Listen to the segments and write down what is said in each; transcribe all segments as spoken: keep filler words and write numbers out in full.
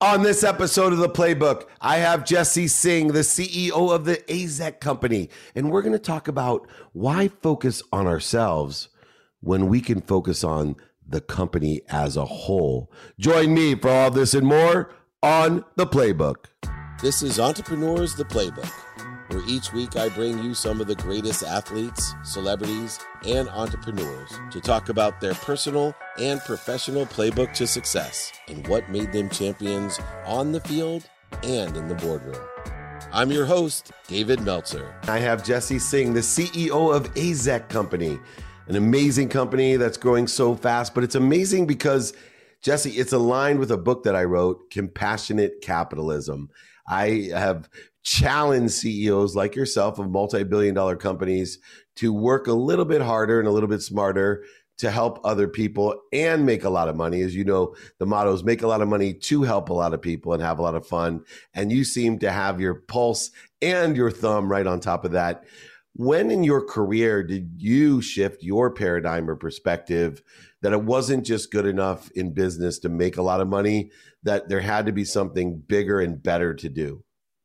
On this episode of The Playbook, I have Jesse Singh, the C E O of the A Z E C Company, and we're going to talk about why focus on ourselves when we can focus on the company as a whole. Join me for all this and more on The Playbook. This is Entrepreneurs, The Playbook, where each week I bring you some of the greatest athletes, celebrities, and entrepreneurs to talk about their personal and professional playbook to success and what made them champions on the field and in the boardroom. I'm your host, David Meltzer. I have Jesse Singh, the C E O of A Z E C Company, an amazing company that's growing so fast, but it's amazing because, Jesse, it's aligned with a book that I wrote, Compassionate Capitalism. I have challenged C E Os like yourself of multi-billion dollar companies to work a little bit harder and a little bit smarter to help other people and make a lot of money. As you know, the motto is make a lot of money to help a lot of people and have a lot of fun. And you seem to have your pulse and your thumb right on top of that. When in your career did you shift your paradigm or perspective that it wasn't just good enough in business to make a lot of money, that there had to be something bigger and better to do?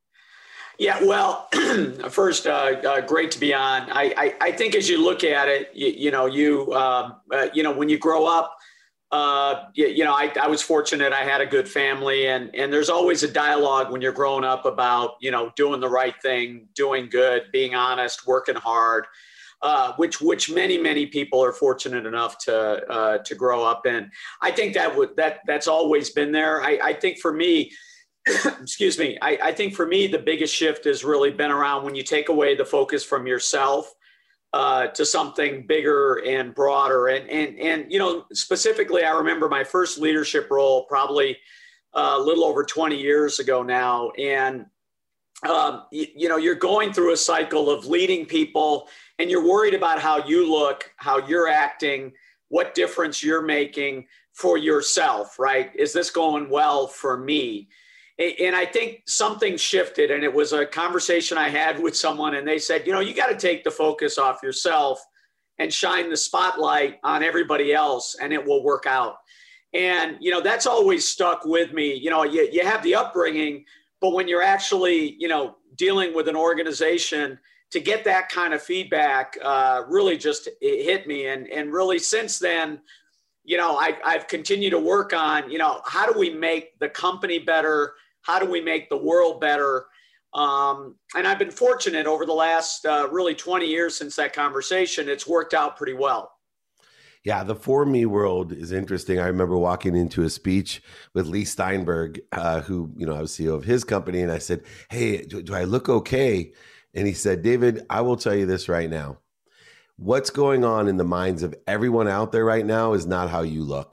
Yeah, well, first, uh, uh, great to be on. I, I, I think as you look at it, you, you know, you, um, uh, you know, when you grow up, uh, you, you know, I, I was fortunate. I had a good family, and and there's always a dialogue when you're growing up about, you know, doing the right thing, doing good, being honest, working hard, uh, which which many many people are fortunate enough to uh, to grow up in. I think that would that that's always been there. I, I think for me. Excuse me. I, I think for me, the biggest shift has really been around when you take away the focus from yourself uh, to something bigger and broader. And, and, and, you know, specifically, I remember my first leadership role probably uh, a little over twenty years ago now. And, um, you, you know, you're going through a cycle of leading people and you're worried about how you look, how you're acting, what difference you're making for yourself, right? Is this going well for me? And I think something shifted, and it was a conversation I had with someone, and they said, you know, you got to take the focus off yourself and shine the spotlight on everybody else, and it will work out. And, you know, that's always stuck with me. You know, you, you have the upbringing, but when you're actually, you know, dealing with an organization, to get that kind of feedback uh, really just it hit me. And, and really since then, you know, I, I've continued to work on, you know, how do we make the company better? How do we make the world better? Um, and I've been fortunate over the last uh, really twenty years since that conversation. It's worked out pretty well. Yeah, the For Me world is interesting. I remember walking into a speech with Lee Steinberg, uh, who, you know, I was C E O of his company. And I said, hey, do, do I look okay? And he said, David, I will tell you this right now. What's going on in the minds of everyone out there right now is not how you look.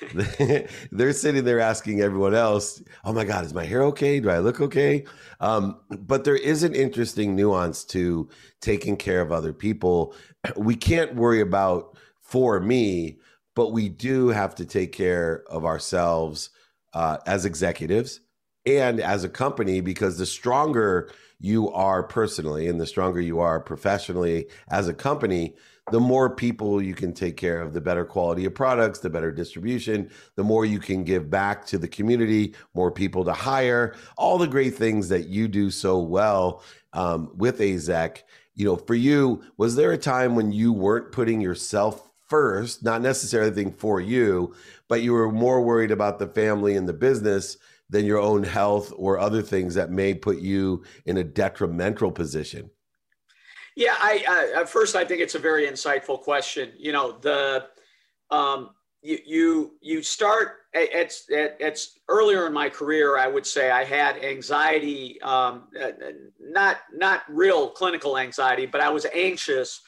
They're sitting there asking everyone else, oh my God, is my hair okay? Do I look okay? Um, but there is an interesting nuance to taking care of other people. We can't worry about for me, but we do have to take care of ourselves uh, as executives and as a company, because the stronger you are personally and the stronger you are professionally as a company, the more people you can take care of, the better quality of products, the better distribution, the more you can give back to the community, more people to hire, all the great things that you do so well um, with A Z E C. You know, for you, was there a time when you weren't putting yourself first, not necessarily anything for you, but you were more worried about the family and the business than your own health or other things that may put you in a detrimental position? Yeah, I, I, at first, I think it's a very insightful question. You know, the um, you you you start it's it's earlier in my career. I would say I had anxiety, um, not not real clinical anxiety, but I was anxious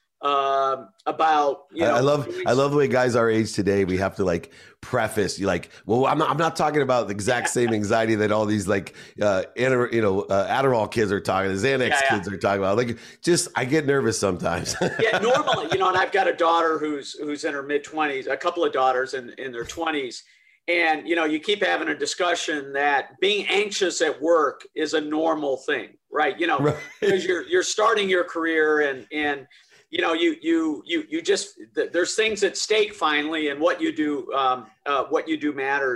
uh, about. You know, I love I love the way guys our age today, we have to like preface you like, well, I'm not I'm not talking about the exact same anxiety that all these like uh Adder, you know uh, Adderall kids are talking, the Xanax yeah, yeah. kids are talking about. Like, just I get nervous sometimes. Yeah, normally, you know, and I've got a daughter who's who's in her mid twenties, a couple of daughters in in their twenties, and you know, you keep having a discussion that being anxious at work is a normal thing, right? You know, right. Because you're you're starting your career and and. You know, you you you you just there's things at stake finally, and what you do um, uh, what you do matters.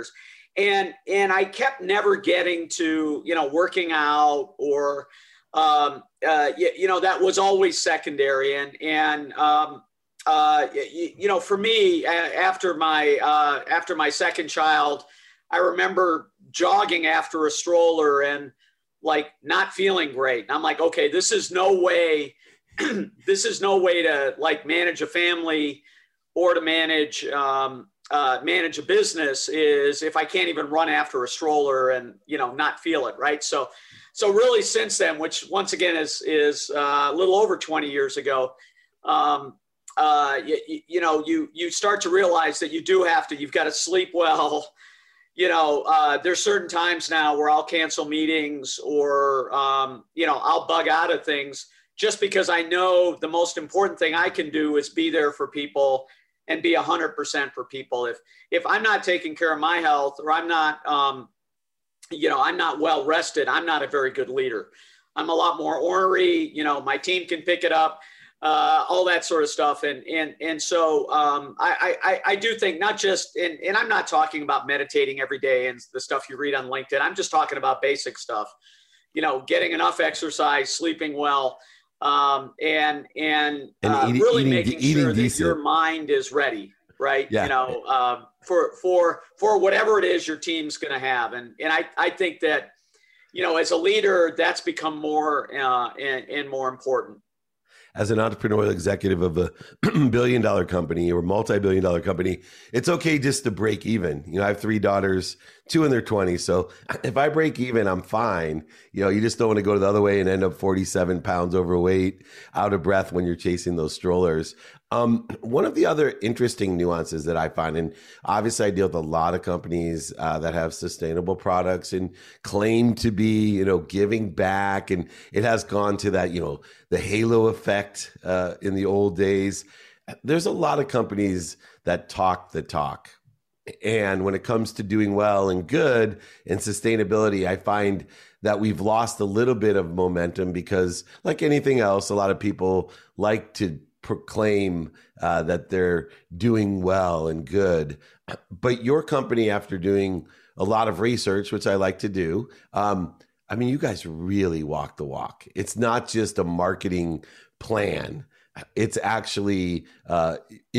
and, and I kept never getting to, you know, working out or, um, uh, you, you know, that was always secondary. And, and, um, uh, you, you know, for me, after my, uh, after my second child, I remember jogging after a stroller and like not feeling great. And I'm like, okay, this is no way, this is no way to like manage a family or to manage, um, uh, manage a business is if I can't even run after a stroller and, you know, not feel it. Right. So, so really since then, which once again is, is uh, a little over twenty years ago, um, uh, you, you know, you, you start to realize that you do have to, you've got to sleep well. You know, uh, there's certain times now where I'll cancel meetings or, um, you know, I'll bug out of things just because I know the most important thing I can do is be there for people and be a hundred percent for people. If, if I'm not taking care of my health or I'm not, um, you know, I'm not well rested, I'm not a very good leader. I'm a lot more ornery, you know, my team can pick it up. Uh, all that sort of stuff. And, and, and so um, I, I, I do think not just, and, and I'm not talking about meditating every day and the stuff you read on LinkedIn. I'm just talking about basic stuff, you know, getting enough exercise, sleeping well, um, and, and, and uh, eating, really eating, making eating sure decent. that your mind is ready, right? Yeah. You know, um, for, for, for whatever it is your team's going to have. And, and I, I think that, you know, as a leader, that's become more uh, and, and more important. As an entrepreneurial executive of a billion dollar company or multi-billion dollar company, it's okay just to break even. You know, I have three daughters, two in their twenties. So if I break even, I'm fine. You know, you just don't want to go the other way and end up forty-seven pounds overweight, out of breath when you're chasing those strollers. Um, one of the other interesting nuances that I find, and obviously I deal with a lot of companies uh, that have sustainable products and claim to be, you know, giving back. And it has gone to that, you know, the halo effect uh, in the old days. There's a lot of companies that talk the talk. And when it comes to doing well and good and sustainability, I find that we've lost a little bit of momentum because like anything else, a lot of people like to proclaim uh, that they're doing well and good. But your company, after doing a lot of research, which I like to do, um, I mean, you guys really walk the walk. It's not just a marketing plan. It's actually uh,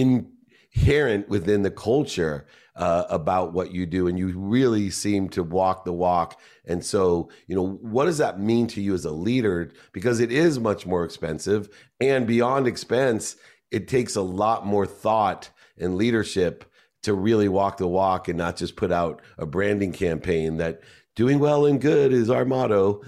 inherent within the culture uh, about what you do. And you really seem to walk the walk. And so, you know, what does that mean to you as a leader? Because it is much more expensive, and beyond expense, it takes a lot more thought and leadership to really walk the walk and not just put out a branding campaign that doing well and good is our motto.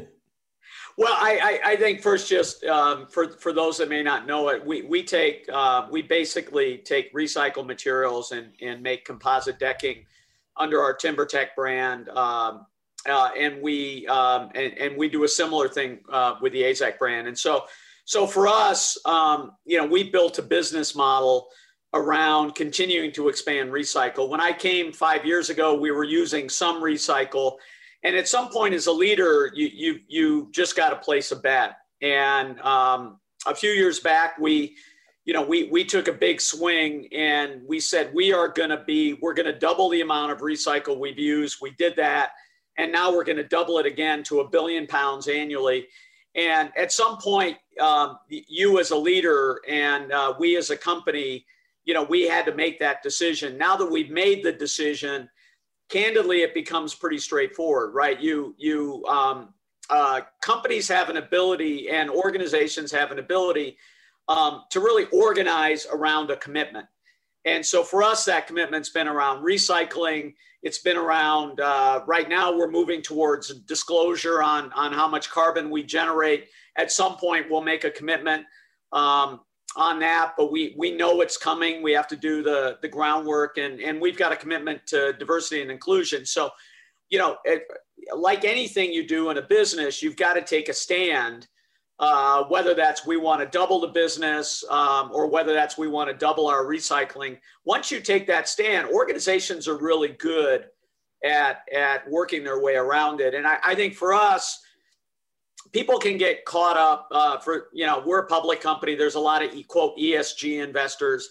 Well, I, I, I think first, just um, for for those that may not know it, we we take uh, we basically take recycled materials and and make composite decking under our TimberTech brand, um, uh, and we um, and, and we do a similar thing uh, with the AZEK brand. And so so for us, um, you know, we built a business model around continuing to expand recycle. When I came five years ago, we were using some recycle. And at some point as a leader, you you you just got to place a bet. And um, a few years back, we, you know, we we took a big swing and we said we are going to be we're going to double the amount of recycle we've used. We did that, and now we're going to double it again to a billion pounds annually. And at some point, um, you as a leader and uh, we as a company, you know, we had to make that decision. Now that we've made the decision, candidly, it becomes pretty straightforward, right? You, you, um, uh, companies have an ability and organizations have an ability um, to really organize around a commitment. And so for us, that commitment's been around recycling. It's been around, uh, right now we're moving towards disclosure on, on how much carbon we generate. At some point, we'll make a commitment um, on that, but we we know it's coming. We have to do the the groundwork, and and we've got a commitment to diversity and inclusion. So, you know, it, like anything you do in a business, you've got to take a stand. Uh, whether that's we want to double the business, um, or whether that's we want to double our recycling. Once you take that stand, organizations are really good at at working their way around it. And I, I think for us, people can get caught up uh, for, you know, we're a public company. There's a lot of quote E S G investors.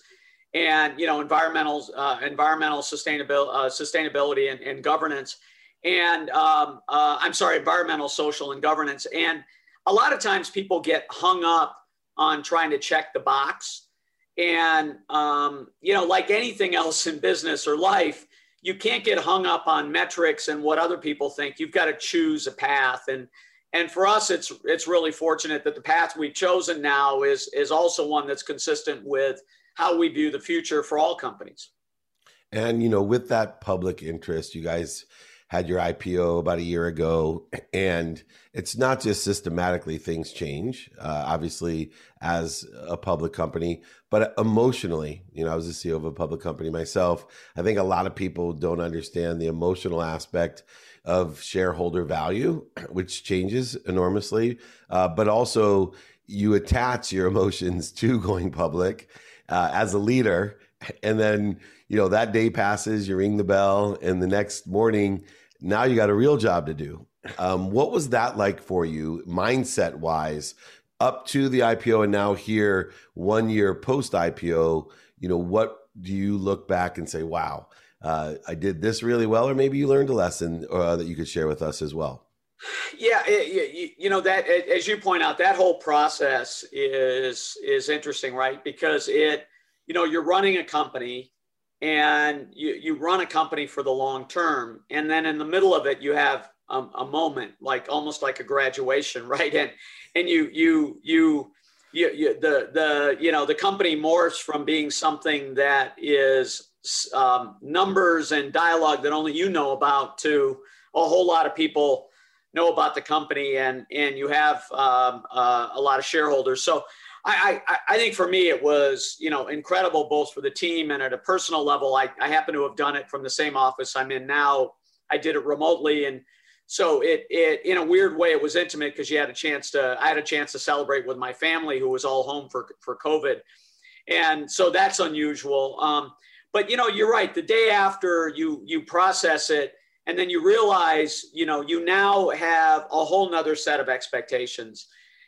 and, you know, environmental, uh, environmental sustainability, uh, sustainability and, and governance. And um, uh, I'm sorry, environmental, social, and governance. And a lot of times people get hung up on trying to check the box. And, um, you know, like anything else in business or life, you can't get hung up on metrics and what other people think. You've got to choose a path. And and for us, it's it's really fortunate that the path we've chosen now is is also one that's consistent with how we view the future for all companies. And, you know, with that public interest, you guys had your I P O about a year ago, and it's not just systematically things change, uh, obviously, as a public company, but emotionally. You know, I was the C E O of a public company myself. I think a lot of people don't understand the emotional aspect of shareholder value, which changes enormously, uh, but also you attach your emotions to going public uh, as a leader. And then, you know, that day passes, you ring the bell, and the next morning, now you got a real job to do. Um, what was that like for you, mindset wise, up to the I P O and now here, one year post I P O? You know, what do you look back and say, wow, uh, I did this really well, or maybe you learned a lesson uh, that you could share with us as well? Yeah, it, you know, that, as you point out, that whole process is is interesting, right? Because it, you know, you're running a company, and you, you run a company for the long term. And then in the middle of it, you have a, a moment, like almost like a graduation, right? And and you you you you, you the the you know the company morphs from being something that is um, numbers and dialogue that only you know about to a whole lot of people know about the company, and and you have um, uh, a lot of shareholders. So I, I, I think for me, it was, you know, incredible, both for the team and at a personal level. I, I happen to have done it from the same office I'm in now. I did it remotely. And so it, it in a weird way, it was intimate because you had a chance to, I had a chance to celebrate with my family who was all home for, for COVID. And so that's unusual. Um, but, you know, you're right. The day after you, you process it, and then you realize, you know, you now have a whole nother set of expectations.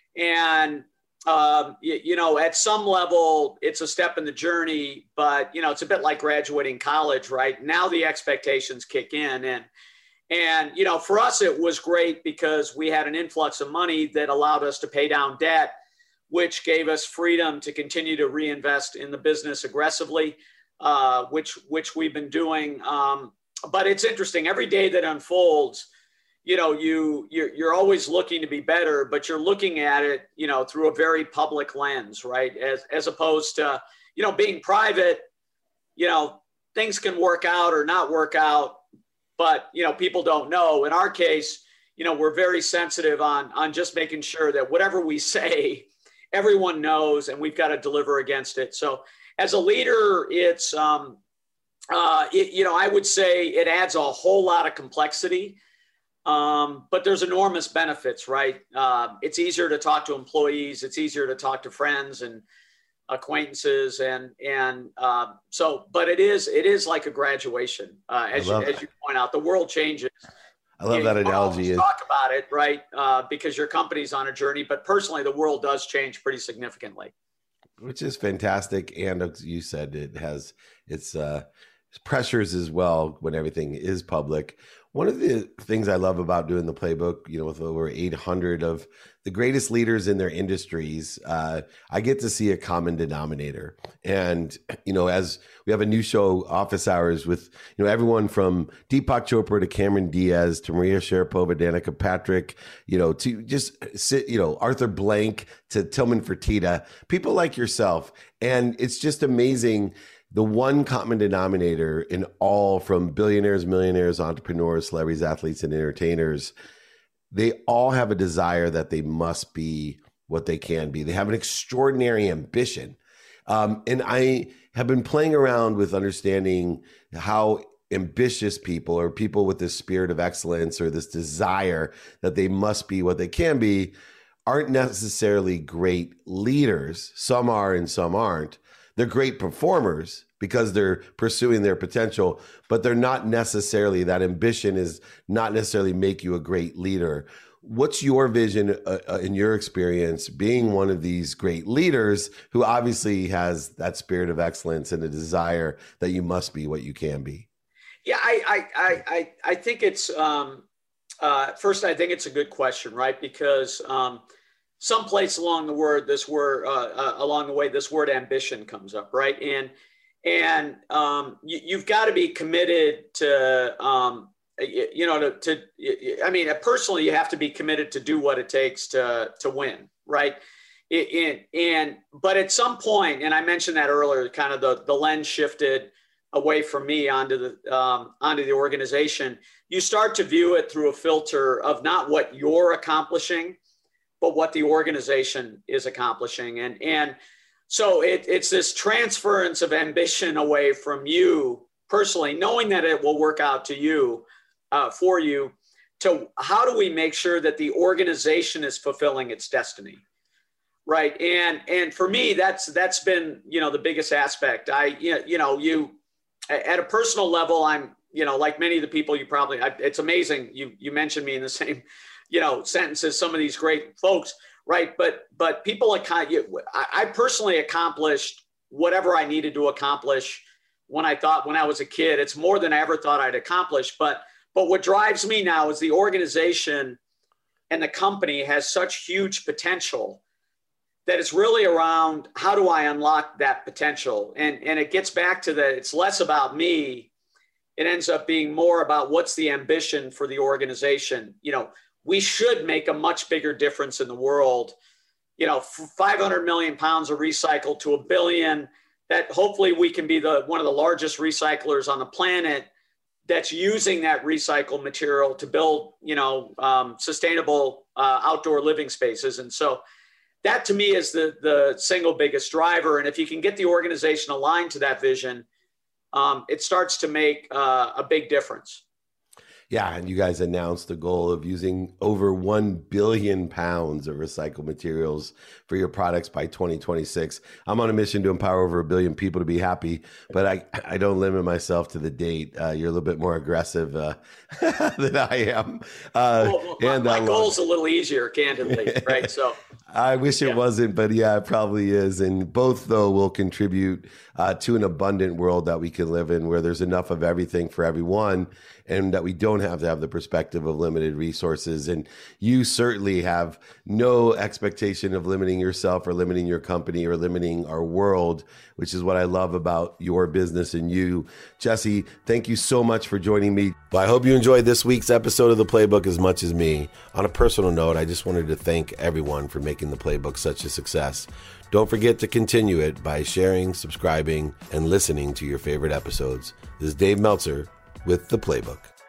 And Um, you, you know, at some level, it's a step in the journey, but, you know, it's a bit like graduating college, right? Now the expectations kick in. And, and, you know, for us, it was great because we had an influx of money that allowed us to pay down debt, which gave us freedom to continue to reinvest in the business aggressively, uh, which, which we've been doing. Um, but it's interesting, every day that unfolds, you know, you you're, you're always looking to be better, but you're looking at it, you know, through a very public lens, right? As, as opposed to, you know, being private, you know, things can work out or not work out, but, you know, people don't know. In our case, you know, we're very sensitive on, on just making sure that whatever we say, everyone knows, and we've got to deliver against it. So as a leader, it's, um, uh, it, you know, I would say it adds a whole lot of complexity. Um, but there's enormous benefits, right? Uh, it's easier to talk to employees. It's easier to talk to friends and acquaintances. And, and, uh, so, but it is, it is like a graduation. Uh, as you, as you point out, the world changes. I love you, that you analogy. Is talk about it, right? Uh, because your company's on a journey, but personally, the world does change pretty significantly. Which is fantastic. And as you said, it has its, uh, pressures as well when everything is public. One of the things I love about doing the playbook, you know, with over eight hundred of the greatest leaders in their industries, uh, I get to see a common denominator. And, you know, as we have a new show, Office Hours, with, you know, everyone from Deepak Chopra to Cameron Diaz to Maria Sharapova, Danica Patrick, you know, to just sit, you know, Arthur Blank to Tillman Fertitta, people like yourself. And it's just amazing. The one common denominator in all, from billionaires, millionaires, entrepreneurs, celebrities, athletes, and entertainers, they all have a desire that they must be what they can be. They have an extraordinary ambition. Um, and I have been playing around with understanding how ambitious people, or people with this spirit of excellence or this desire that they must be what they can be, aren't necessarily great leaders. Some are and some aren't. They're great performers because they're pursuing their potential, but they're not necessarily, that ambition is not necessarily make you a great leader. what's your vision uh, uh, in your experience being one of these great leaders who obviously has that spirit of excellence and a desire that you must be what you can be? Yeah, I I I I think it's um, uh, first. I think it's a good question, right? Because um, someplace along the word, this word uh, uh, along the way, this word ambition comes up, right? And and um, you, you've got to be committed to, um, you, you know, to, to. I mean, personally, you have to be committed to do what it takes to to win, right? And and but at some point, and I mentioned that earlier, kind of the the lens shifted away from me onto the um, onto the organization. You start to view it through a filter of not what you're accomplishing, but what the organization is accomplishing. And, and so it, it's this transference of ambition away from you personally, knowing that it will work out to you, uh, for you, to how do we make sure that the organization is fulfilling its destiny? Right. And, and for me, that's, that's been, you know, the biggest aspect. I, you know, you, at a personal level, I'm, you know, like many of the people you probably, I, it's amazing. You, you mentioned me in the same, you know, sentence as some of these great folks, right? But, but people, I, I personally accomplished whatever I needed to accomplish when I thought, when I was a kid. It's more than I ever thought I'd accomplish. But, but what drives me now is the organization and the company has such huge potential that it's really around how do I unlock that potential? And, and it gets back to that. It's less about me. It ends up being more about what's the ambition for the organization. You know, we should make a much bigger difference in the world. You know, five hundred million pounds of recycled to a billion, that hopefully we can be the one of the largest recyclers on the planet that's using that recycled material to build, you know, um, sustainable uh, outdoor living spaces. And so that to me is the, the single biggest driver. And if you can get the organization aligned to that vision, um, it starts to make uh, a big difference. Yeah, and you guys announced the goal of using over one billion pounds of recycled materials for your products by twenty twenty-six. I'm on a mission to empower over a billion people to be happy, but I, I don't limit myself to the date. Uh, you're a little bit more aggressive uh, than I am. Uh, well, my, and my uh, goal's a little easier, candidly, right? So I wish it yeah. wasn't, but yeah, it probably is. And both, though, will contribute uh, to an abundant world that we can live in where there's enough of everything for everyone and that we don't have to have the perspective of limited resources. And you certainly have no expectation of limiting yourself or limiting your company or limiting our world, which is what I love about your business and you. Jesse, thank you so much for joining me. Well, I hope you enjoyed this week's episode of The Playbook as much as me. On a personal note, I just wanted to thank everyone for making The Playbook such a success. Don't forget to continue it by sharing, subscribing, and listening to your favorite episodes. This is Dave Meltzer with The Playbook.